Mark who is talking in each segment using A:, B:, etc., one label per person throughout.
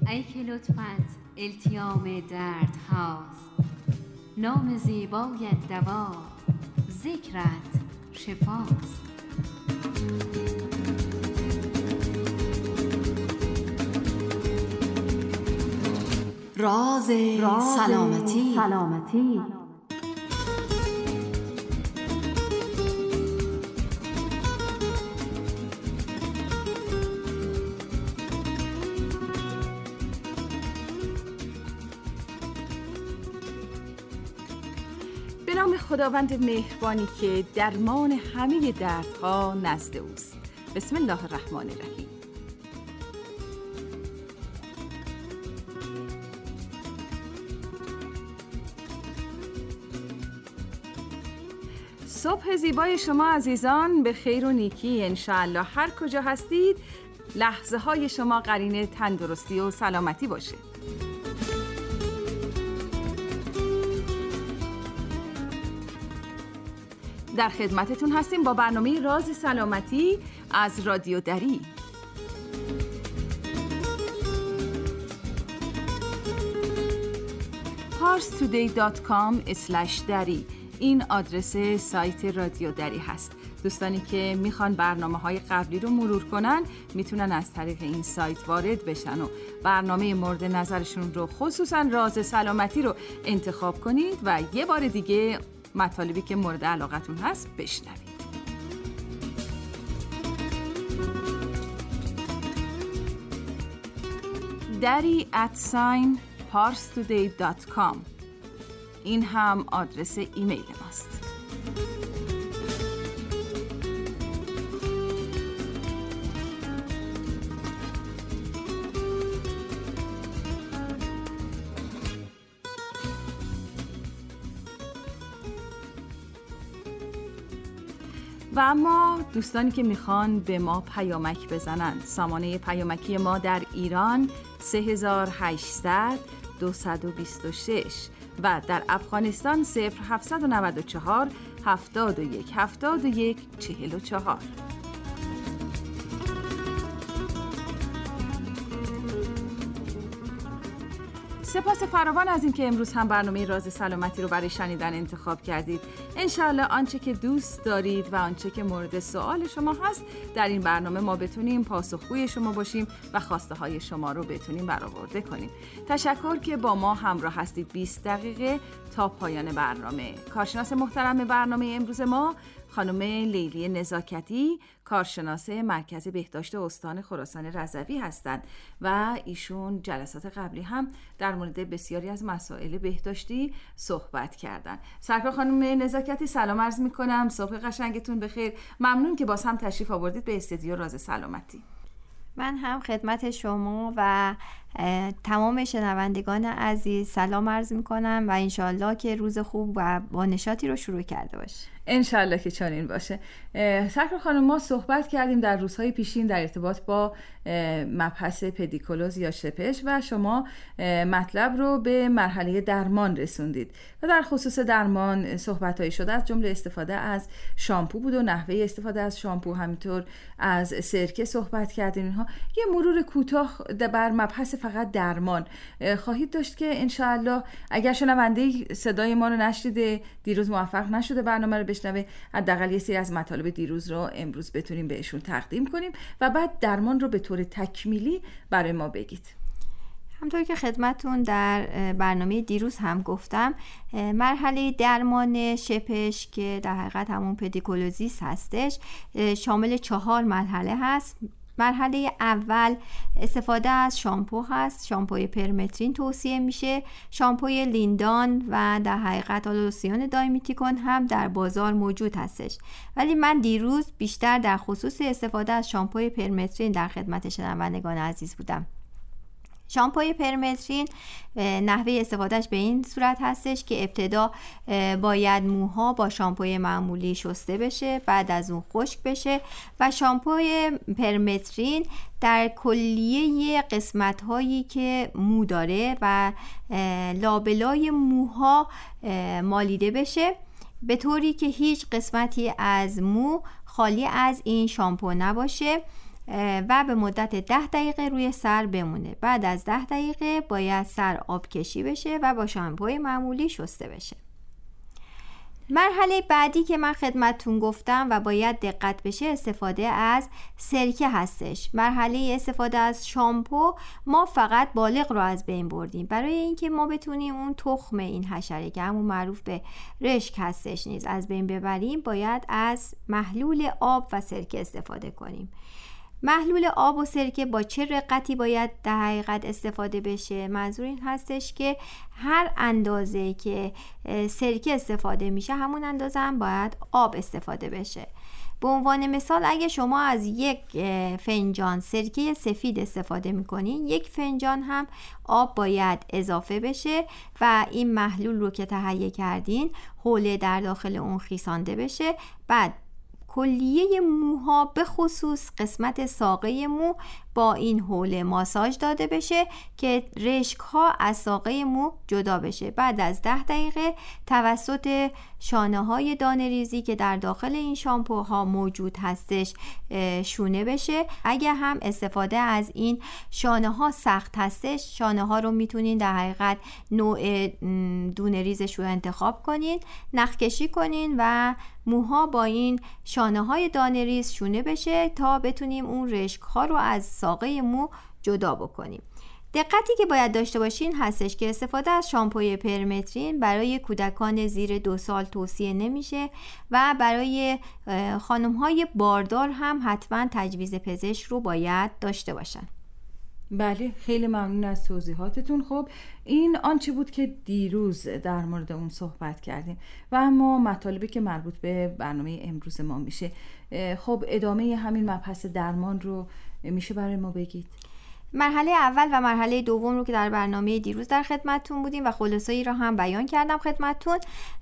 A: ای که لطفت التیام درد هاست، نام زیبایت دوا، ذکرت شفاست. راز سلامتی.
B: به نام خداوند مهربانی که درمان همه دردها نزد اوست. بسم الله الرحمن الرحیم. صبح زیبای شما عزیزان به خیر و نیکی انشاءالله هر کجا هستید لحظه های شما قرین تندرستی و سلامتی باشه. در خدمتتون هستیم با برنامه راز سلامتی از رادیو دری. parstoday.com/dari این آدرس سایت رادیو دری هست. دوستانی که میخوان برنامه‌های قبلی رو مرور کنن میتونن از طریق این سایت وارد بشن و برنامه مورد نظرشون رو خصوصا راز سلامتی رو انتخاب کنید و یه بار دیگه مطالبی که مورد علاقتون هست بشنوید. dari@parstoday.com این هم آدرس ایمیل ماست. و اما دوستانی که میخوان به ما پیامک بزنن، سامانه پیامکی ما در ایران 3800 226 و در افغانستان 0794 71 71 44. سپاس فراوان از این که امروز هم برنامه راز سلامتی رو برای شنیدن انتخاب کردید. انشالله آنچه که دوست دارید و آنچه که مورد سوال شما هست در این برنامه ما بتونیم پاسخگوی شما باشیم و خواسته های شما رو بتونیم برآورده کنیم. تشکر که با ما همراه هستید 20 دقیقه تا پایان برنامه. کارشناس محترم برنامه امروز ما خانم لیلی نزاکتی، کارشناس مرکز بهداشت استان خراسان رضوی هستند و ایشون جلسات قبلی هم در مورد بسیاری از مسائل بهداشتی صحبت کردن. سرکار خانم نزاکتی سلام عرض میکنم، صبح قشنگتون بخیر. ممنون که باز هم تشریف آوردید به استودیو راز سلامتی.
C: من هم خدمت شما و تمام شنوندگان عزیز سلام عرض میکنم و انشالله که روز خوب و با نشاطی رو شروع کرده باشه.
B: انشالله که چنین باشه. سرکار خانم ما صحبت کردیم در روزهای پیشین در ارتباط با مبحث پدیکولوز یا شپش و شما مطلب رو به مرحله درمان رسوندید و در خصوص درمان صحبت‌هایی شده از جمله استفاده از شامپو بود و نحوه استفاده از شامپو، همینطور از سرکه صحبت کردیم. اینها یه مرور کوتاه بر مبحث فقط درمان خواهید داشت که انشاءالله اگر شنونده صدای ما رو نشنیده دیروز موفق نشده برنامه رو بشنوه، حداقل یه سری از مطالب دیروز رو امروز بتونیم بهشون تقدیم کنیم و بعد درمان رو به طور تکمیلی برای ما بگید.
C: همطور که خدمتون در برنامه دیروز هم گفتم، مرحله درمان شپش که در حقیقت همون پدیکولوزیس هستش شامل 4 مرحله هست. مرحله اول استفاده از شامپو هست. شامپوی پرمترین توصیه میشه. شامپوی لیندان و در حقیقت لوسیون دایمیتیکون هم در بازار موجود هستش، ولی من دیروز بیشتر در خصوص استفاده از شامپوی پرمترین در خدمت شنوندگان عزیز بودم. شامپوی پرمترین نحوه استفادهش به این صورت هستش که ابتدا باید موها با شامپوی معمولی شسته بشه، بعد از اون خشک بشه و شامپوی پرمترین در کلیه قسمت هایی که مو داره و لابلای موها مالیده بشه به طوری که هیچ قسمتی از مو خالی از این شامپو نباشه و به مدت 10 دقیقه روی سر بمونه. بعد از 10 دقیقه باید سر آب کشی بشه و با شامپوی معمولی شسته بشه. مرحله بعدی که من خدمتتون گفتم و باید دقت بشه استفاده از سرکه هستش. مرحله استفاده از شامپو ما فقط بالغ رو از بین بردیم. برای اینکه ما بتونیم اون تخم این حشره که همون معروف به رشک هستش نیز از بین ببریم، باید از محلول آب و سرکه استفاده کنیم. محلول آب و سرکه با چه رقتی باید در حقیقت استفاده بشه؟ منظور این هستش که هر اندازه که سرکه استفاده میشه همون اندازه هم باید آب استفاده بشه. به عنوان مثال اگه شما از 1 فنجان سرکه سفید استفاده میکنین، 1 فنجان هم آب باید اضافه بشه و این محلول رو که تهیه کردین حوله در داخل اون خیسانده بشه. بعد کلیه موها به خصوص قسمت ساقه مو با این حوله ماساژ داده بشه که رشک ها از ساقه مو جدا بشه. بعد از 10 دقیقه توسط شانه های دانه ریزی که در داخل این شامپوها موجود هستش شونه بشه. اگه هم استفاده از این شانه ها سخت هستش، شانه ها رو میتونین در حقیقت نوع دونه ریزش رو انتخاب کنین، نخ کشی کنین و موها با این شانه های دانه ریز شونه بشه تا بتونیم اون رشک ها رو از ساقه مو جدا بکنیم. دقتی که باید داشته باشین هستش که استفاده از شامپوی پرمترین برای کودکان زیر 2 سال توصیه نمیشه و برای خانم های باردار هم حتما تجویز پزشک رو باید داشته باشن.
B: بله، خیلی ممنون از توضیحاتتون. خب این آنچه بود که دیروز در مورد اون صحبت کردیم و اما مطالبی که مربوط به برنامه امروز ما میشه. خب ادامه همین مبحث درمان رو میشه برای ما بگید؟
C: مرحله اول و مرحله دوم رو که در برنامه دیروز در خدمتتون بودیم و خلاصه‌ای رو هم بیان کردم خدمتتون.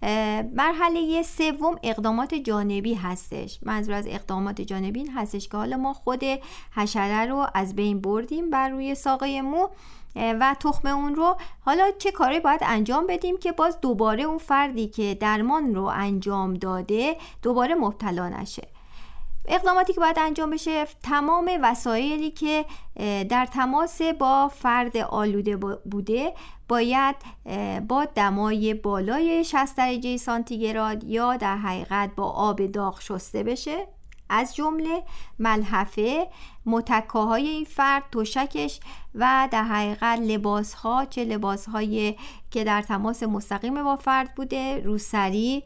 C: مرحله سوم اقدامات جانبی هستش. منظور از اقدامات جانبی این هستش که حالا ما خود حشره رو از بین بردیم بر روی ساقه مو و تخم اون رو، حالا چه کاری باید انجام بدیم که باز دوباره اون فردی که درمان رو انجام داده دوباره مبتلا نشه. اقداماتی که باید انجام بشه، تمام وسایلی که در تماس با فرد آلوده بوده باید با دمای بالای 60 درجه سانتیگراد یا در حقیقت با آب داغ شسته بشه، از جمله ملحفه، متکاهای این فرد، تشکش و در حقیقت لباسها، چه لباسهایی که در تماس مستقیم با فرد بوده، روسری،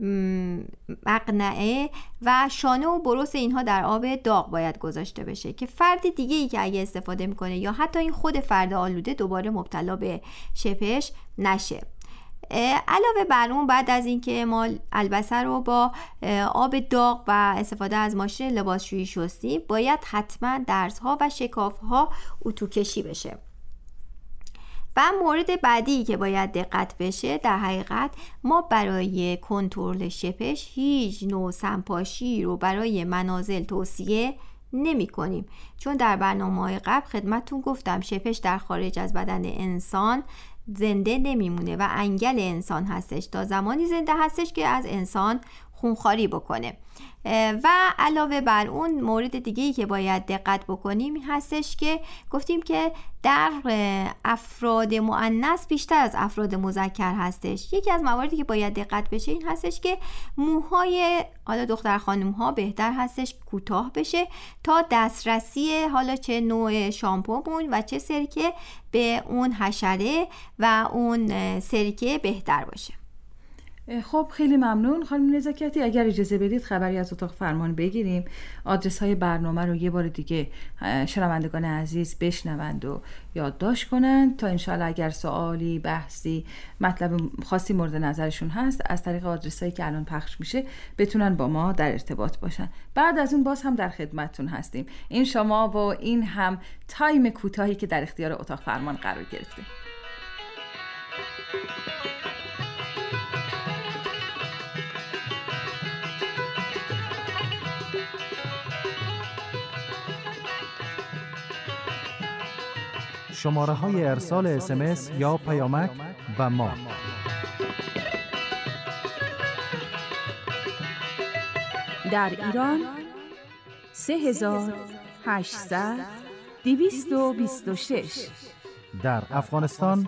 C: مقنعه و شانه و بروس اینها در آب داغ باید گذاشته بشه که فرد دیگه ای که اگه استفاده میکنه یا حتی این خود فرد آلوده دوباره مبتلا به شپش نشه. علاوه بر اون بعد از اینکه ما البسه رو با آب داغ و استفاده از ماشین لباسشویی شستیم، باید حتما درزها و شکافها اتوکشی بشه. و مورد بعدی که باید دقت بشه، در حقیقت ما برای کنترل شپش هیچ نوع سمپاشی رو برای منازل توصیه نمی کنیم، چون در برنامه‌های قبل خدمتتون گفتم شپش در خارج از بدن انسان زنده نمیمونه و انگل انسان هستش تا زمانی زنده هستش که از انسان خونخواری بکنه. و علاوه بر اون مورد دیگه‌ای که باید دقت بکنیم این هستش که گفتیم که در افراد مؤنث بیشتر از افراد مذکر هستش. یکی از مواردی که باید دقت بشه این هستش که موهای حالا دختر خانم ها بهتر هستش کوتاه بشه تا دسترسی حالا چه نوع شامپومون و چه سرکه به اون حشره و اون سرکه بهتر باشه.
B: خب خیلی ممنون خانم نزاکتی. اگر اجازه بدید خبری از اتاق فرمان بگیریم، آدرس های برنامه رو یه بار دیگه شنوندگان عزیز بشنوند و یادداشت کنند تا انشالله اگر سوالی، بحثی، مطلب خاصی مورد نظرشون هست از طریق آدرس هایی که الان پخش میشه بتونن با ما در ارتباط باشن. بعد از اون باز هم در خدمتتون هستیم. این شما و این هم تایم کوتاهی که در اختیار اتاق فرمان قرار گرفته.
D: شماره های ارسال SMS یا پیامک و ما.
B: در ایران 3000 800 226.
D: در افغانستان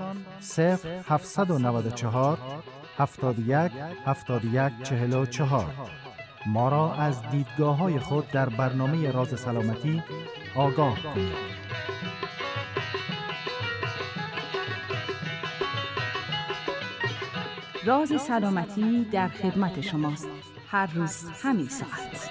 D: 0794 71 71 44. ما را از دیدگاه‌های خود در برنامه راز سلامتی آگاه کنید.
B: راز سلامتی در خدمت شماست. هر روز همین ساعت.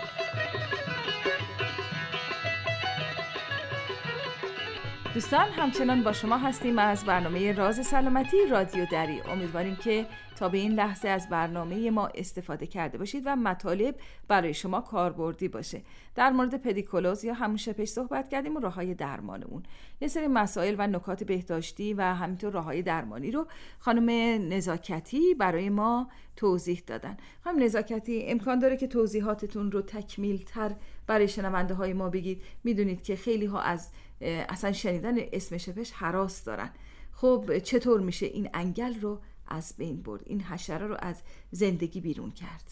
B: دوستان، همچنان با شما هستیم از برنامه راز سلامتی رادیو دری. امیدواریم که تا به این لحظه از برنامه ما استفاده کرده باشید و مطالب برای شما کاربردی باشه. در مورد پدیکولوز یا همون شپش صحبت کردیم و راه‌های درمانمون. یه سری مسائل و نکات بهداشتی و همینطور راه‌های درمانی رو خانم نزاکتی برای ما توضیح دادن. خانم نزاکتی، امکان داره که توضیحاتتون رو تکمیل‌تر برای شنونده های ما بگید؟ میدونید که خیلی ها از اصلا شنیدن اسم شپش هراس دارن. خب چطور میشه این انگل رو از بین برد، این حشره رو از زندگی بیرون کرد؟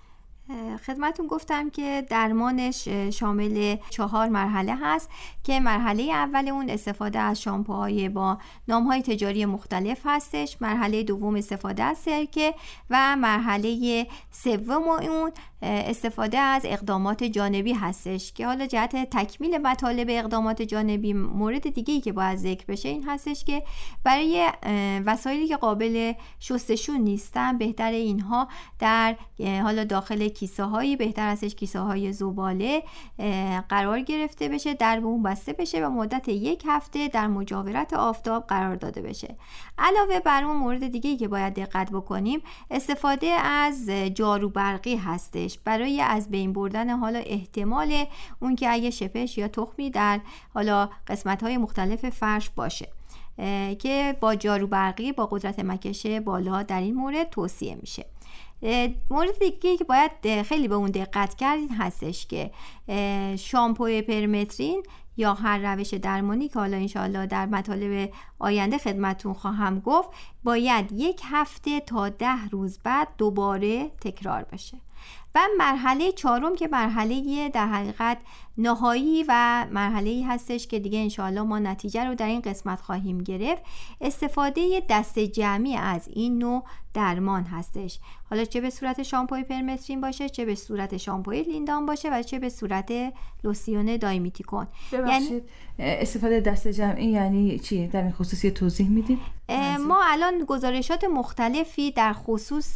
C: خدمتون گفتم که درمانش شامل 4 مرحله هست که مرحله اول اون استفاده از شامپوهای با نام‌های تجاری مختلف هستش، مرحله دوم استفاده از سرکه و مرحله سوم اون استفاده از اقدامات جانبی هستش که حالا جهت تکمیل مطالب اقدامات جانبی مورد دیگه‌ای که باید ذکر بشه این هستش که برای وسایلی که قابل شستشو نیستن بهتر اینها در حالا داخل کیسه هایی، بهتر ازش کیسه های زباله قرار گرفته بشه، در به اون بسته بشه و مدت 1 هفته در مجاورت آفتاب قرار داده بشه. علاوه بر اون مورد دیگه‌ای که باید دقت بکنیم استفاده از جارو برقی هستش برای از بین بردن حالا احتمال اون که اگه شپش یا تخمی در حالا قسمت‌های مختلف فرش باشه که با جارو برقی با قدرت مکش بالا در این مورد توصیه میشه. مورد دیگه که باید خیلی به اون دقت کرد این هستش که شامپوی پرمترین یا هر روش درمانی که حالا انشاءالله در مطالب آینده خدمتون خواهم گفت باید 1 هفته تا 10 روز بعد دوباره تکرار بشه. و مرحله 4 که مرحله در حقیقت نهایی و مرحله‌ای هستش که دیگه انشاءالله ما نتیجه رو در این قسمت خواهیم گرفت، استفاده دست جمعی از این نوع درمان هستش. حالا چه به صورت شامپوی پرمترین باشه، چه به صورت شامپوی لیندان باشه و چه به صورت لوسیون دایمیتیکون.
B: یعنی استفاده دست جمعی یعنی چی؟ در این خصوص توضیح میدید؟
C: ما الان گزارشات مختلفی در خصوص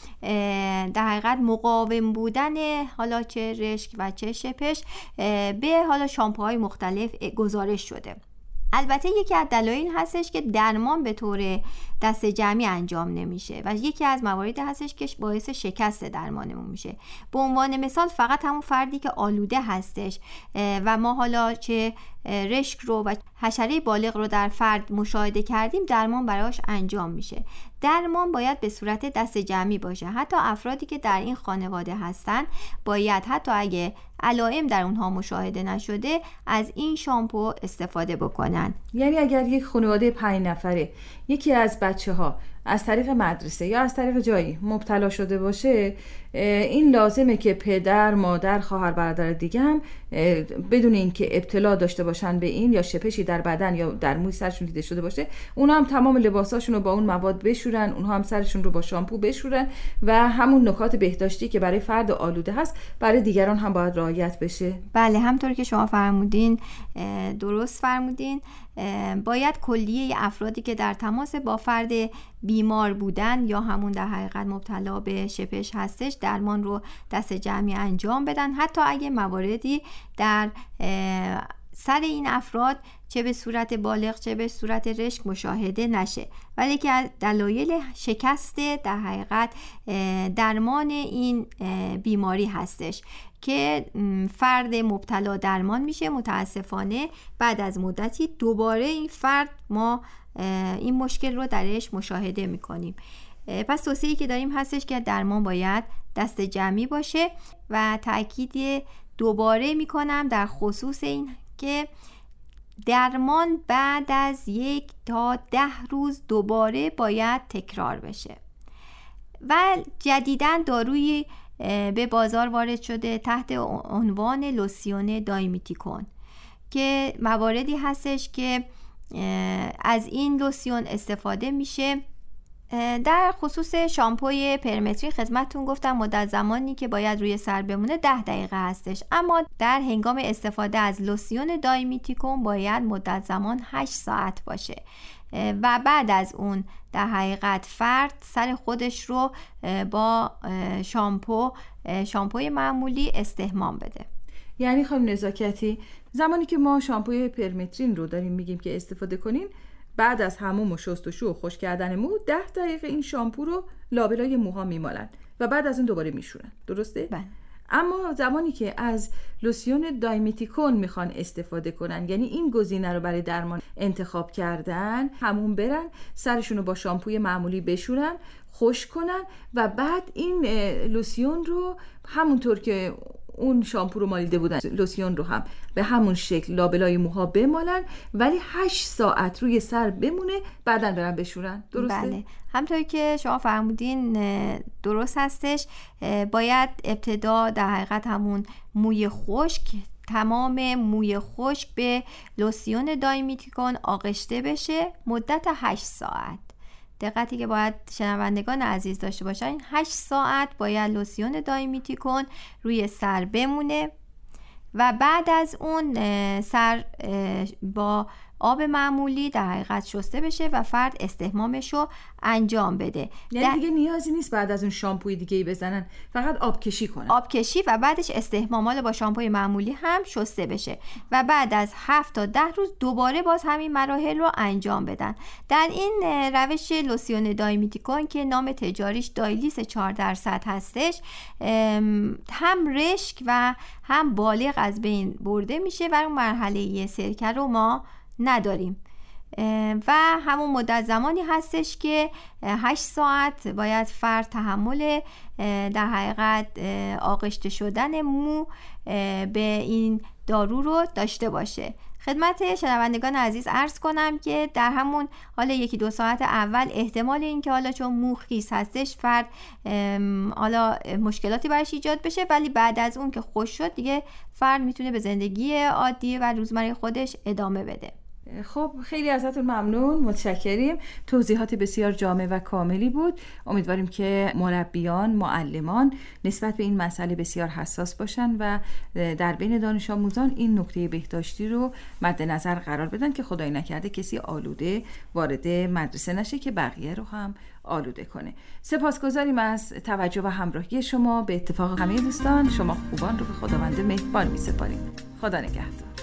C: در حقیقت مقاوم بودن حالا چه رشک و چه شپش به حالا شامپوهای مختلف گزارش شده. البته یکی از دلایل هستش که درمان به طور دست جمعی انجام نمیشه و یکی از مواردی هستش که باعث شکست درمانمون میشه. به عنوان مثال فقط همون فردی که آلوده هستش و ما حالا چه رشک رو و حشره بالغ رو در فرد مشاهده کردیم درمان براش انجام میشه. درمان باید به صورت دست جمعی باشه. حتی افرادی که در این خانواده هستن باید حتی اگه علائم در اونها مشاهده نشده از این شامپو استفاده بکنن.
B: یعنی اگر یک خانواده 5 نفره یکی از بچه‌ها از طریق مدرسه یا از طریق جایی مبتلا شده باشه، این لازمه که پدر، مادر، خواهر، برادر دیگه هم بدون اینکه ابتلا داشته باشن به این یا شپشی در بدن یا در موی سرشون دیده شده باشه، اونا هم تمام لباساشون رو با اون مواد بشورن، اونها هم سرشون رو با شامپو بشورن و همون نکات بهداشتی که برای فرد آلوده هست برای دیگران هم باید رعایت بشه.
C: بله، همطور که شما فرمودین درست فرمودین. باید کلیه افرادی که در تماس با فرد بیمار بودن یا همون در حقیقت مبتلا به شپش هستش درمان رو دست جمعی انجام بدن، حتی اگه مواردی در سر این افراد چه به صورت بالغ چه به صورت رشک مشاهده نشه. ولی که از دلایل شکست در حقیقت درمان این بیماری هستش که فرد مبتلا درمان میشه. متاسفانه بعد از مدتی دوباره این فرد ما این مشکل رو درش مشاهده میکنیم. پس توصیه‌ای که داریم هستش که درمان باید دست جمعی باشه و تأکید دوباره میکنم در خصوص این که درمان بعد از 1 تا 10 روز دوباره باید تکرار بشه. و جدیداً داروی به بازار وارد شده تحت عنوان لوسیون دایمیتیکون که مواردی هستش که از این لوسیون استفاده میشه. در خصوص شامپوی پرمترین خدمتتون گفتم مدت زمانی که باید روی سر بمونه 10 دقیقه هستش، اما در هنگام استفاده از لوسیون دایمیتیکون باید مدت زمان 8 ساعت باشه و بعد از اون در حقیقت فرد سر خودش رو با شامپوی معمولی استحمام بده.
B: یعنی خانم نزاکتی زمانی که ما شامپوی پرمترین رو داریم میگیم که استفاده کنین، بعد از حموم و شستشو و خشک کردن مو 10 دقیقه این شامپو رو لابلای موها میمالن و بعد از اون دوباره میشورن، درسته؟
C: بله.
B: اما زمانی که از لوسیون دایمیتیکون میخوان استفاده کنن، یعنی این گزینه رو برای درمان انتخاب کردن، حموم برن، سرشون رو با شامپوی معمولی بشورن، خشک کنن و بعد این لوسیون رو همونطور که اون شامپو رو مالیده بودن لوسیون رو هم به همون شکل لابلای موها بمالن، ولی 8 ساعت روی سر بمونه، بعداً برن بشورن، درسته؟
C: بله، همطوری که شما فرمودین درست هستش. باید ابتدا در حقیقت همون موی خشک، تمام موی خشک به لوسیون دایمیتیکون آغشته بشه مدت 8 ساعت. دقتی که باید شنوندگان عزیز داشته باشن، 8 ساعت باید لوسیون دایمیتیکون روی سر بمونه و بعد از اون سر با آب معمولی در حقیقت شسته بشه و فرد استحمامش رو انجام بده.
B: یعنی دیگه نیازی نیست بعد از اون شامپوی دیگه‌ای بزنن، فقط آبکشی کنن.
C: آبکشی و بعدش استحمام با شامپوی معمولی هم شسته بشه و بعد از 7 تا 10 روز دوباره باز همین مراحل رو انجام بدن. در این روش لوسیون دایمیتیکون که نام تجاریش دایلیس 4% هستش، هم رشک و هم بالغ از بین برده میشه و اون مرحله سرکه رو ما نداریم و همون مدت زمانی هستش که 8 ساعت باید فرد تحمل در حقیقت آغشته شدن مو به این دارو رو داشته باشه. خدمت شنوندگان عزیز عرض کنم که در همون حالا 1-2 ساعت اول احتمال این که حالا چون مو خیس هستش فرد حالا مشکلاتی برش ایجاد بشه، ولی بعد از اون که خوش شد دیگه فرد میتونه به زندگی عادی و روزمره خودش ادامه بده.
B: خب خیلی ازتون ممنون، متشکریم. توضیحات بسیار جامع و کاملی بود. امیدواریم که مربیان، معلمان نسبت به این مسئله بسیار حساس باشن و در بین دانش آموزان این نکته بهداشتی رو مد نظر قرار بدن که خدای نکرده کسی آلوده وارد مدرسه نشه که بقیه رو هم آلوده کنه. سپاسگزاریم از توجه و همراهی شما. به اتفاق همه دوستان، شما خوبان رو به خداوند مهربان می‌سپاریم. خدا نگهدار.